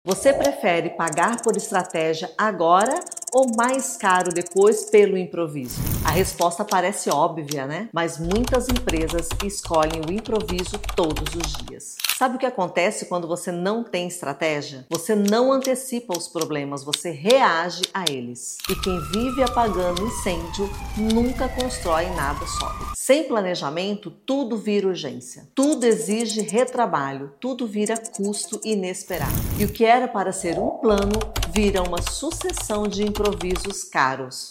Você prefere pagar por estratégia agora ou mais caro depois pelo improviso? A resposta parece óbvia, né? Mas muitas empresas escolhem o improviso todos os dias. Sabe o que acontece quando você não tem estratégia? Você não antecipa os problemas, você reage a eles. E quem vive apagando incêndio nunca constrói nada sólido. Sem planejamento, tudo vira urgência. Tudo exige retrabalho, tudo vira custo inesperado. E o que era para ser um plano vira uma sucessão de improvisos caros.